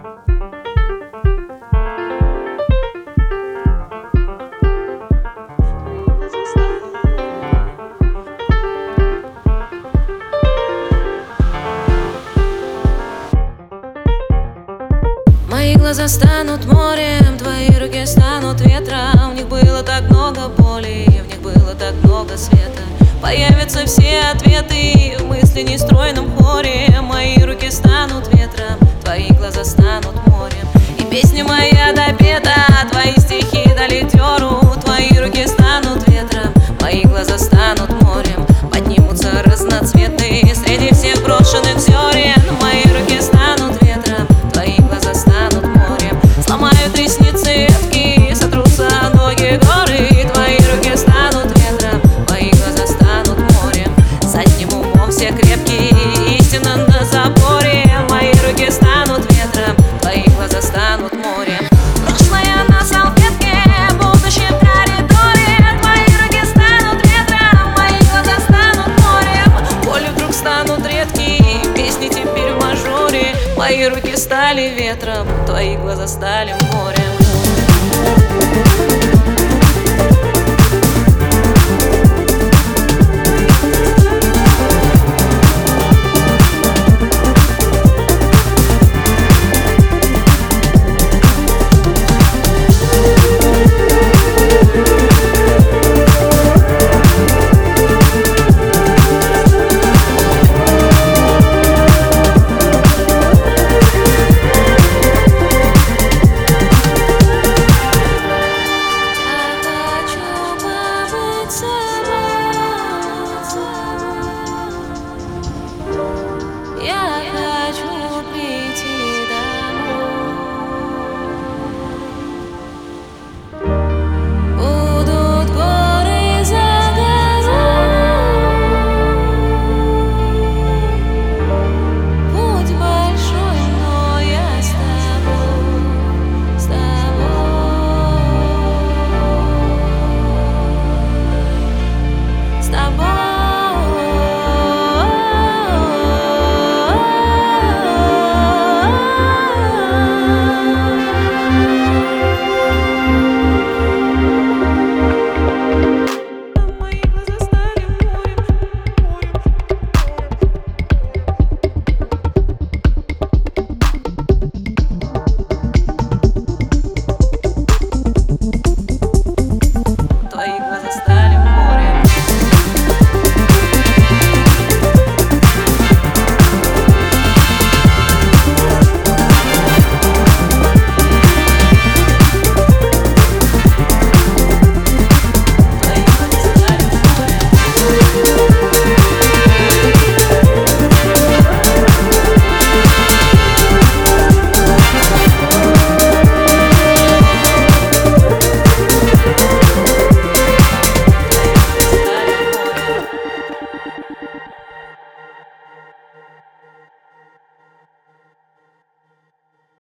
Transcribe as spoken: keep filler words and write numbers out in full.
Мои глаза станут морем, твои руки станут ветром. В них было так много боли, в них было так много света. Появятся все ответы в мысли нестройном хоре. Мои руки станут ветром, твои глаза станут морем. И песня моя допета, твои стихи дали дёру. Твои руки станут ветром, мои глаза станут морем. Поднимутся разноцветные среди всех брошенных зерен. Мои руки станут ветром, твои глаза станут морем. Сломают ресницы ветки, сотрутся ноги горы. Твои руки станут ветром, мои глаза станут морем. С одним умом все крепкие, истина на заборе. Мои руки станут ветром, твои глаза станут морем. Прошлое на салфетке, будущее в коридоре. Твои руки станут ветром, мои глаза станут морем. Боли вдруг станут редкие, песни теперь в мажоре. Мои руки стали ветром, твои глаза стали морем.